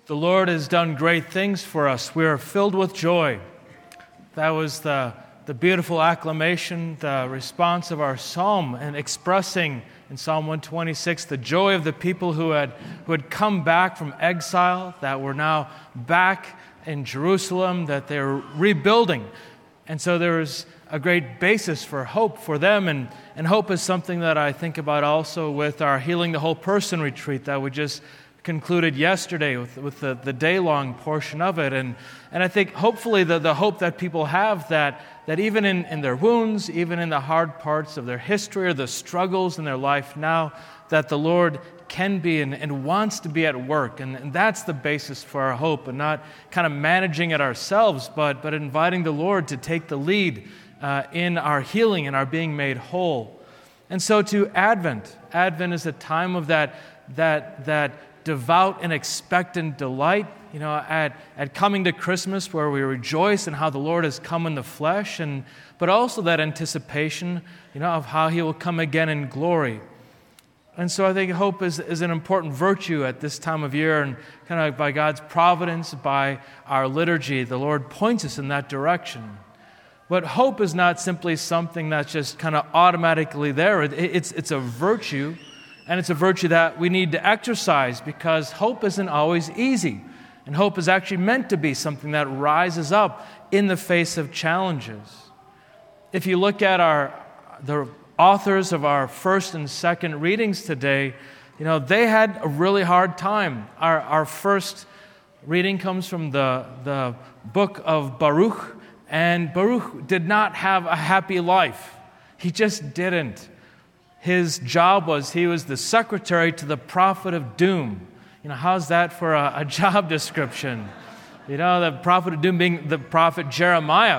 The Lord has done great things for us. We are filled with joy. That was the beautiful acclamation, the response of our psalm, and expressing in Psalm 126 the joy of the people who had come back from exile, that were now back in Jerusalem, that they're rebuilding. And so there's a great basis for hope for them, and hope is something that I think about also with our Healing the Whole Person retreat that we just concluded yesterday with the day-long portion of it. And I think hopefully the hope that people have that even in their wounds, even in the hard parts of their history or the struggles in their life now, that the Lord can be and wants to be at work. And that's the basis for our hope, and not kind of managing it ourselves, but inviting the Lord to take the lead in our healing and our being made whole. And so to Advent is a time of that devout and expectant delight, at coming to Christmas, where we rejoice in how the Lord has come in the flesh, but also that anticipation, of how He will come again in glory. And so I think hope is an important virtue at this time of year, and kind of by God's providence, by our liturgy, the Lord points us in that direction. But hope is not simply something that's just kind of automatically there. It's a virtue. And it's a virtue that we need to exercise, because hope isn't always easy. And hope is actually meant to be something that rises up in the face of challenges. If you look at the authors of our first and second readings today, they had a really hard time. Our first reading comes from the book of Baruch, and Baruch did not have a happy life. He just didn't. His job was, he was the secretary to the prophet of doom. How's that for a job description? The prophet of doom being the prophet Jeremiah,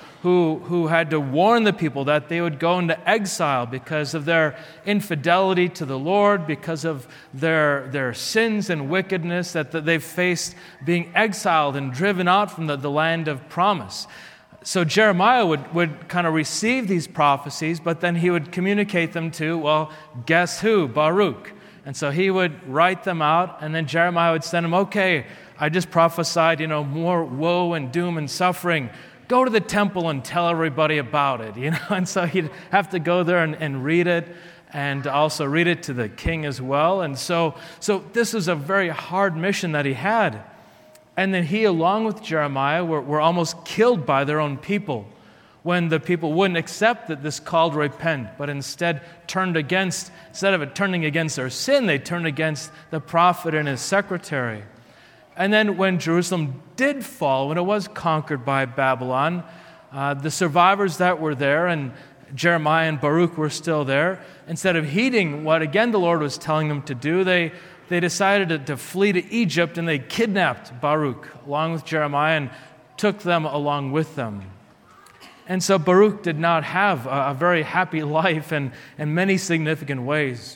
who had to warn the people that they would go into exile because of their infidelity to the Lord, because of their sins and wickedness, that they faced being exiled and driven out from the land of promise. So Jeremiah would kind of receive these prophecies, but then he would communicate them to, guess who? Baruch. And so he would write them out, and then Jeremiah would send him, okay, I just prophesied, more woe and doom and suffering. Go to the temple and tell everybody about it, And so he'd have to go there and read it, and also read it to the king as well. And so this is a very hard mission that he had. And then he, along with Jeremiah, were almost killed by their own people when the people wouldn't accept this call to repent, but instead instead of turning against their sin, they turned against the prophet and his secretary. And then when Jerusalem did fall, when it was conquered by Babylon, the survivors that were there, and Jeremiah and Baruch were still there, instead of heeding what, again, the Lord was telling them to do, they decided to flee to Egypt, and they kidnapped Baruch along with Jeremiah and took them along with them. And so Baruch did not have a very happy life in many significant ways.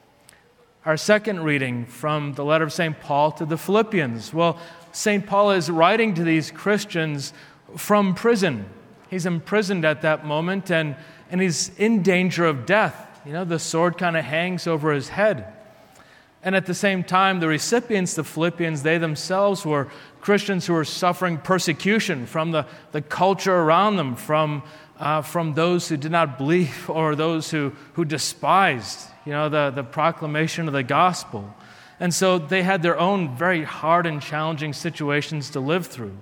Our second reading from the letter of St. Paul to the Philippians. Well, St. Paul is writing to these Christians from prison. He's imprisoned at that moment, and he's in danger of death. The sword kind of hangs over his head. And at the same time, the recipients, the Philippians, they themselves were Christians who were suffering persecution from the culture around them, from those who did not believe or those who despised, the proclamation of the gospel. And so they had their own very hard and challenging situations to live through.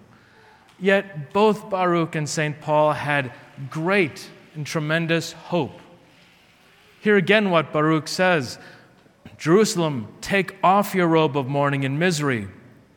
Yet both Baruch and St. Paul had great and tremendous hope. Hear again what Baruch says. Jerusalem, take off your robe of mourning and misery.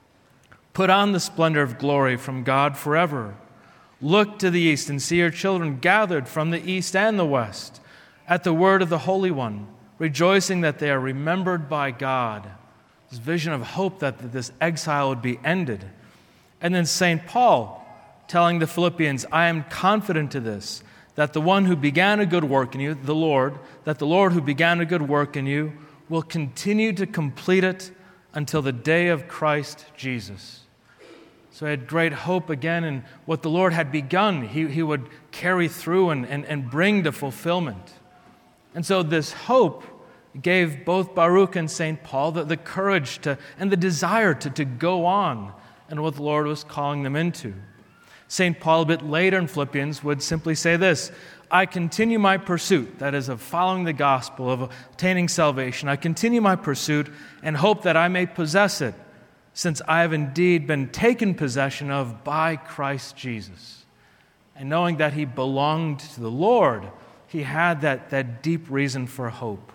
Put on the splendor of glory from God forever. Look to the east and see your children gathered from the east and the west at the word of the Holy One, rejoicing that they are remembered by God. This vision of hope that this exile would be ended. And then St. Paul telling the Philippians, I am confident of this, that the one who began a good work in you, the Lord who began a good work in you, will continue to complete it until the day of Christ Jesus. So I had great hope again in what the Lord had begun. He would carry through and bring to fulfillment. And so this hope It gave both Baruch and St. Paul the courage and the desire to go on in what the Lord was calling them into. St. Paul, a bit later in Philippians, would simply say this: I continue my pursuit, that is, of following the gospel, of attaining salvation. I continue my pursuit and hope that I may possess it, since I have indeed been taken possession of by Christ Jesus. And knowing that he belonged to the Lord, he had that deep reason for hope.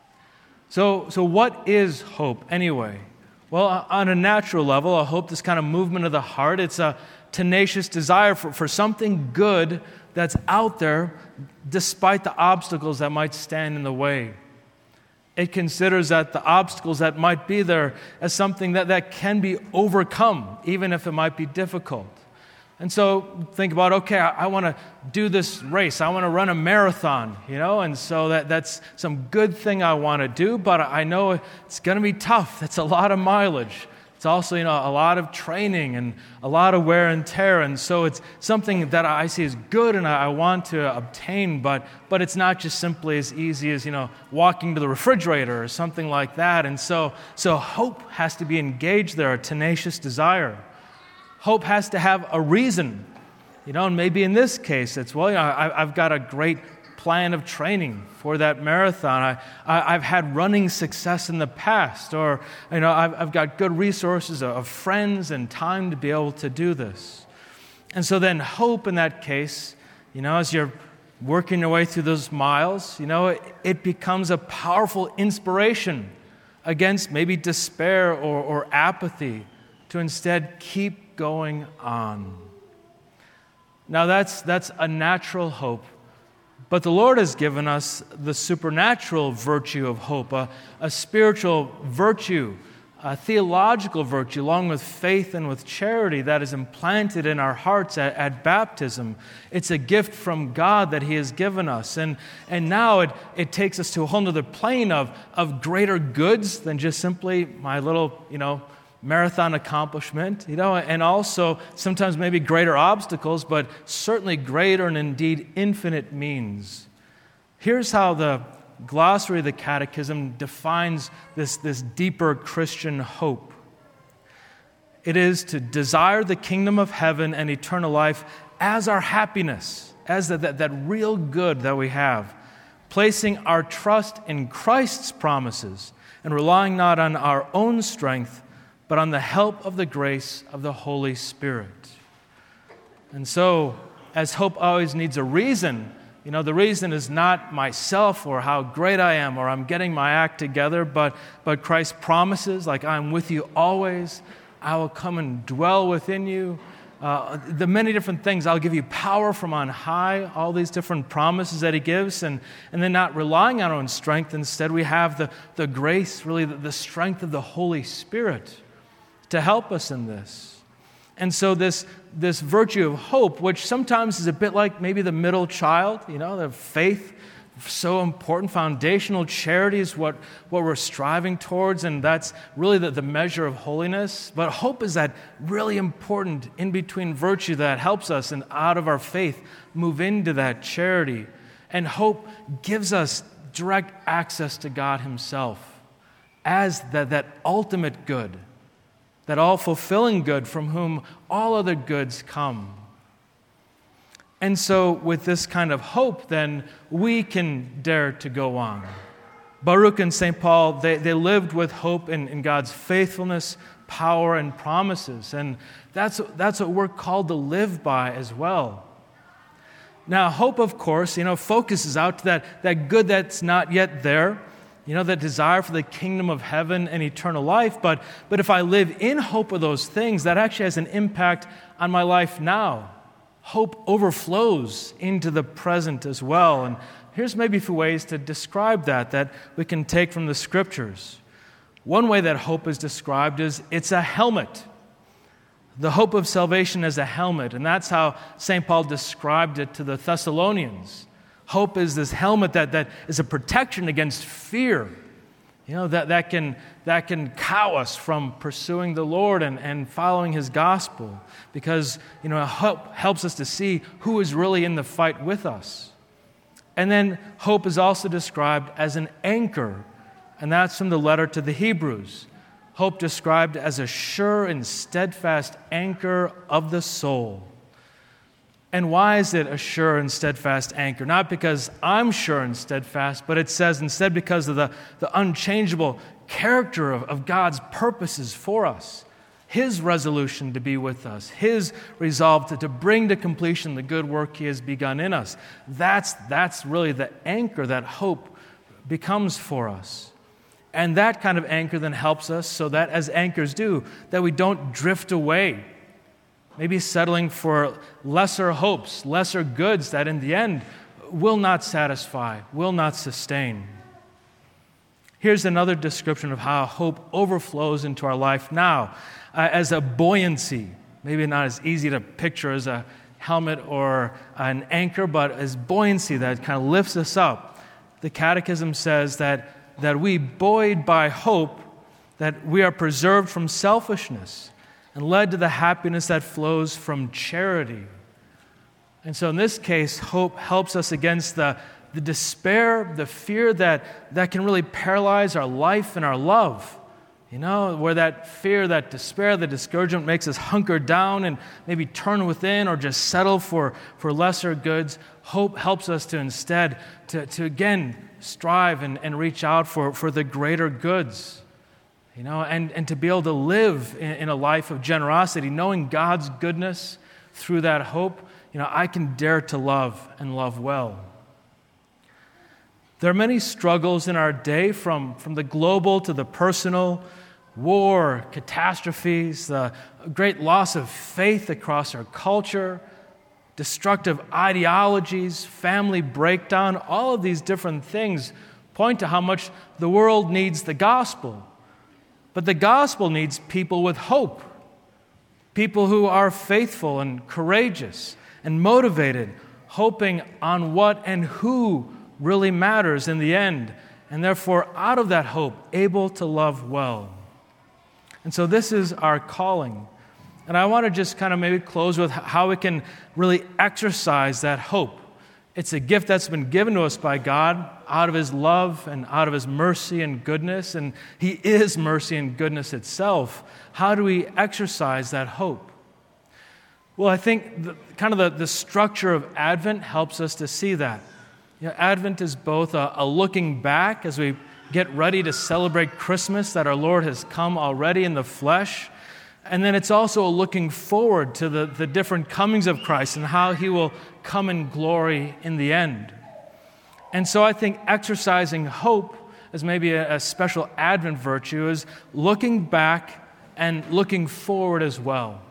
So what is hope anyway? Well, on a natural level, a hope, this kind of movement of the heart, it's a tenacious desire for something good that's out there despite the obstacles that might stand in the way. It considers that the obstacles that might be there as something that can be overcome, even if it might be difficult. And so think about, okay, I want to do this race. I want to run a marathon, and so that's some good thing I want to do, but I know it's going to be tough. That's a lot of mileage. It's also, a lot of training and a lot of wear and tear. And so it's something that I see as good and I want to obtain, but it's not just simply as easy as, walking to the refrigerator or something like that. And so hope has to be engaged there, a tenacious desire. Hope has to have a reason, and maybe in this case it's, I've got a great plan of training for that marathon. I've had running success in the past, or I've got good resources of friends and time to be able to do this. And so then hope in that case, as you're working your way through those miles, it becomes a powerful inspiration against maybe despair or apathy to instead keep going on. Now that's a natural hope. But the Lord has given us the supernatural virtue of hope, a spiritual virtue, a theological virtue, along with faith and with charity that is implanted in our hearts at baptism. It's a gift from God that He has given us. And now it takes us to a whole other plane of greater goods than just simply my little, marathon accomplishment, and also sometimes maybe greater obstacles, but certainly greater and indeed infinite means. Here's how the glossary of the Catechism defines this deeper Christian hope. It is to desire the kingdom of heaven and eternal life as our happiness, as that real good that we have, placing our trust in Christ's promises and relying not on our own strength, but on the help of the grace of the Holy Spirit. And so, as hope always needs a reason, the reason is not myself or how great I am or I'm getting my act together, but Christ promises, like I'm with you always, I will come and dwell within you. The many different things, I'll give you power from on high, all these different promises that He gives, and then not relying on our own strength. Instead, we have the grace, really the strength of the Holy Spirit to help us in this. And so this virtue of hope, which sometimes is a bit like maybe the middle child, the faith, so important, foundational charity is what we're striving towards, and that's really the measure of holiness. But hope is that really important in-between virtue that helps us, and out of our faith, move into that charity. And hope gives us direct access to God Himself as that ultimate good, that all-fulfilling good from whom all other goods come. And so with this kind of hope, then, we can dare to go on. Baruch and St. Paul, they lived with hope in God's faithfulness, power, and promises. And that's what we're called to live by as well. Now, hope, of course, focuses out to that good that's not yet there, that desire for the kingdom of heaven and eternal life. But if I live in hope of those things, that actually has an impact on my life now. Hope overflows into the present as well. And here's maybe a few ways to describe that we can take from the Scriptures. One way that hope is described is it's a helmet. The hope of salvation as a helmet. And that's how St. Paul described it to the Thessalonians. Hope is this helmet that is a protection against fear, that can cow us from pursuing the Lord and following His gospel, because hope helps us to see who is really in the fight with us. And then hope is also described as an anchor and that's from the letter to the Hebrews. Hope described as a sure and steadfast anchor of the soul. And why is it a sure and steadfast anchor? Not because I'm sure and steadfast, but it says instead because of the unchangeable character of God's purposes for us. His resolution to be with us, His resolve to bring to completion the good work He has begun in us. That's really the anchor that hope becomes for us. And that kind of anchor then helps us so that, as anchors do, that we don't drift away, maybe settling for lesser hopes, lesser goods that in the end will not satisfy, will not sustain. Here's another description of how hope overflows into our life now as a buoyancy. Maybe not as easy to picture as a helmet or an anchor, but as buoyancy that kind of lifts us up. The Catechism says that we, buoyed by hope, that we are preserved from selfishness and led to the happiness that flows from charity. And so in this case, hope helps us against the despair, the fear that can really paralyze our life and our love. Where that fear, that despair, the discouragement makes us hunker down and maybe turn within or just settle for lesser goods. Hope helps us to instead to again strive and reach out for the greater goods. And to be able to live in a life of generosity, knowing God's goodness through that hope, I can dare to love and love well. There are many struggles in our day, from the global to the personal, war, catastrophes, the great loss of faith across our culture, destructive ideologies, family breakdown. All of these different things point to how much the world needs the gospel. But the gospel needs people with hope, people who are faithful and courageous and motivated, hoping on what and who really matters in the end, and therefore, out of that hope, able to love well. And so this is our calling. And I want to just kind of maybe close with how we can really exercise that hope. It's a gift that's been given to us by God out of His love and out of His mercy and goodness, and He is mercy and goodness itself. How do we exercise that hope? Well, I think the structure of Advent helps us to see that. Advent is both a looking back as we get ready to celebrate Christmas, that our Lord has come already in the flesh. And then it's also a looking forward to the different comings of Christ and how He will come in glory in the end. And so I think exercising hope as maybe a special Advent virtue is looking back and looking forward as well.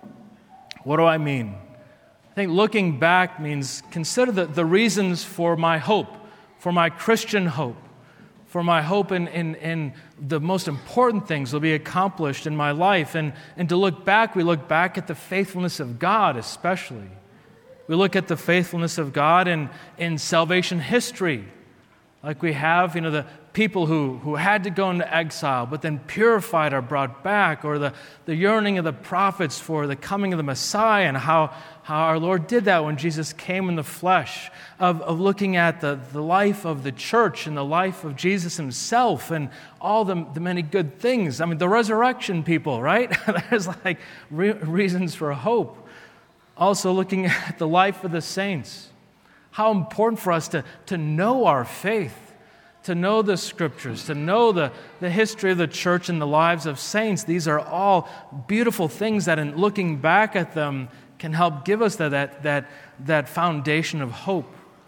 What do I mean? I think looking back means consider the reasons for my hope, for my Christian hope, for my hope in the most important things will be accomplished in my life. And to look back, we look back at the faithfulness of God especially. We look at the faithfulness of God in salvation history, like we have, the people who had to go into exile, but then purified are brought back, or the yearning of the prophets for the coming of the Messiah, and how our Lord did that when Jesus came in the flesh, of looking at the life of the church and the life of Jesus Himself and all the many good things. I mean, the resurrection people, right? There's reasons for hope. Also looking at the life of the saints. How important for us to know our faith, to know the Scriptures, to know the history of the church and the lives of saints. These are all beautiful things that in looking back at them can help give us that foundation of hope.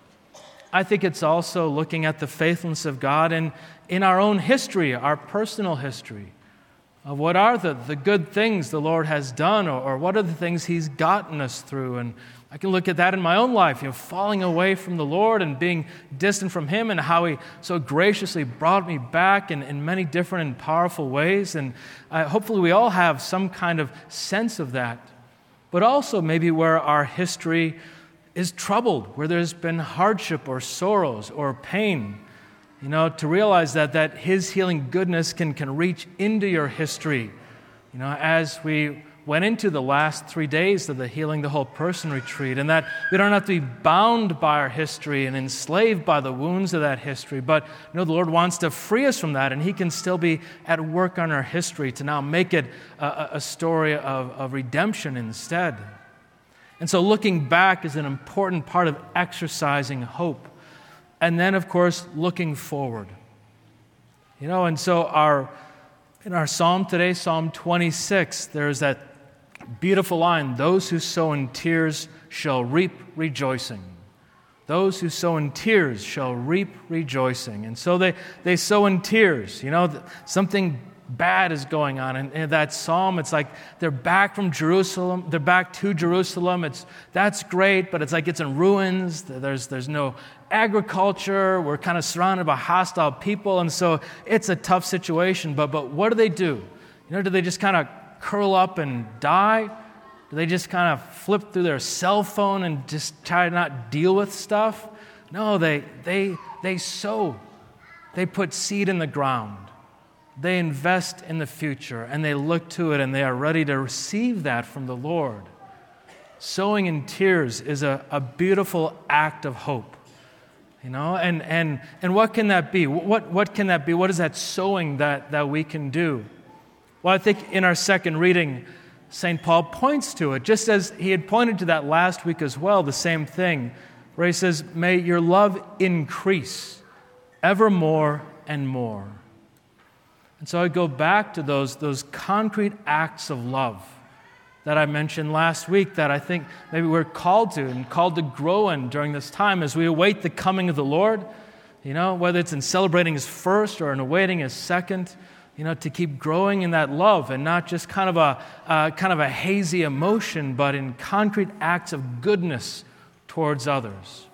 I think it's also looking at the faithfulness of God in our own history, our personal history, of what are the good things the Lord has done, or what are the things He's gotten us through. And I can look at that in my own life, falling away from the Lord and being distant from Him, and how He so graciously brought me back in many different and powerful ways. And hopefully we all have some kind of sense of that. But also maybe where our history is troubled, where there's been hardship or sorrows or pain, to realize that His healing goodness can reach into your history, as we went into the last 3 days of the Healing the Whole Person retreat, and that we don't have to be bound by our history and enslaved by the wounds of that history, but the Lord wants to free us from that, and He can still be at work on our history to now make it a story of redemption instead. And so looking back is an important part of exercising hope. And then, of course, looking forward. And so in our psalm today, Psalm 26, there's that beautiful line, those who sow in tears shall reap rejoicing. Those who sow in tears shall reap rejoicing. And so they sow in tears. Something bad is going on. And in that psalm, it's like they're back from Jerusalem. They're back to Jerusalem. That's great, but it's like it's in ruins. There's no agriculture. We're kind of surrounded by hostile people, and so it's a tough situation. But what do? Do they just kind of curl up and die? Do they just kind of flip through their cell phone and just try to not deal with stuff? No, they sow. They put seed in the ground. They invest in the future, and they look to it, and they are ready to receive that from the Lord. Sowing in tears is a beautiful act of hope. And what can that be? What can that be? What is that sowing that we can do? Well, I think in our second reading, St. Paul points to it, just as he had pointed to that last week as well, the same thing, where he says, may your love increase ever more and more. And so I go back to those concrete acts of love that I mentioned last week that I think maybe we're called to grow in during this time as we await the coming of the Lord, whether it's in celebrating His first or in awaiting His second, to keep growing in that love and not just kind of a hazy emotion, but in concrete acts of goodness towards others.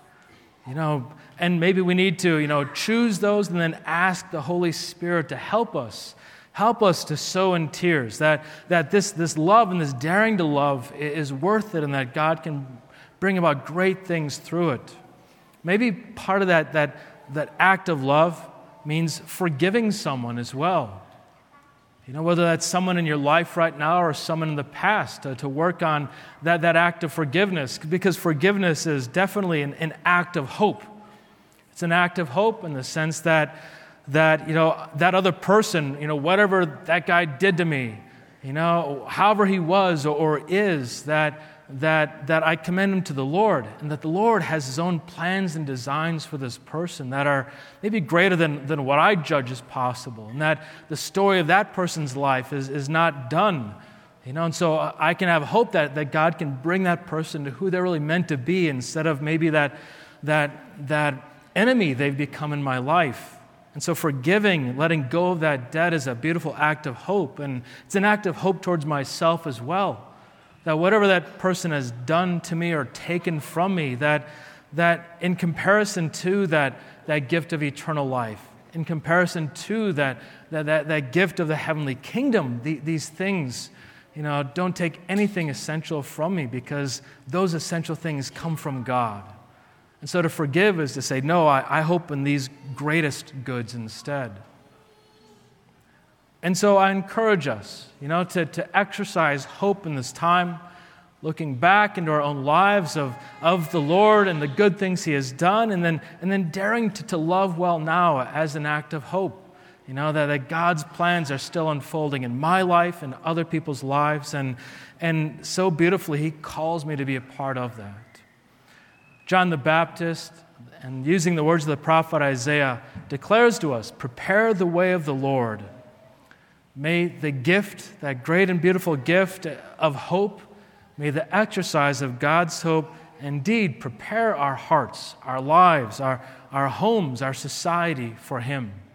And maybe we need to, choose those and then ask the Holy Spirit to help us to sow in tears, that this love and this daring to love is worth it and that God can bring about great things through it. Maybe part of that act of love means forgiving someone as well. Whether that's someone in your life right now or someone in the past, to work on that act of forgiveness, because forgiveness is definitely an act of hope. It's an act of hope in the sense that that other person, whatever that guy did to me, however he was or is, that I commend him to the Lord, and that the Lord has His own plans and designs for this person that are maybe greater than what I judge is possible, and that the story of that person's life is not done. And so I can have hope that God can bring that person to who they're really meant to be, instead of maybe that enemy they've become in my life. And so forgiving, letting go of that debt is a beautiful act of hope. And it's an act of hope towards myself as well. That whatever that person has done to me or taken from me, that in comparison to that gift of eternal life, in comparison to that gift of the heavenly kingdom, these things, don't take anything essential from me, because those essential things come from God. And so to forgive is to say, no, I hope in these greatest goods instead. And so I encourage us, to exercise hope in this time, looking back into our own lives of the Lord and the good things He has done, and then daring to love well now as an act of hope. That God's plans are still unfolding in my life and other people's lives, and so beautifully He calls me to be a part of that. John the Baptist, and using the words of the prophet Isaiah, declares to us, prepare the way of the Lord. May the gift, that great and beautiful gift of hope, may the exercise of God's hope indeed prepare our hearts, our lives, our homes, our society for Him.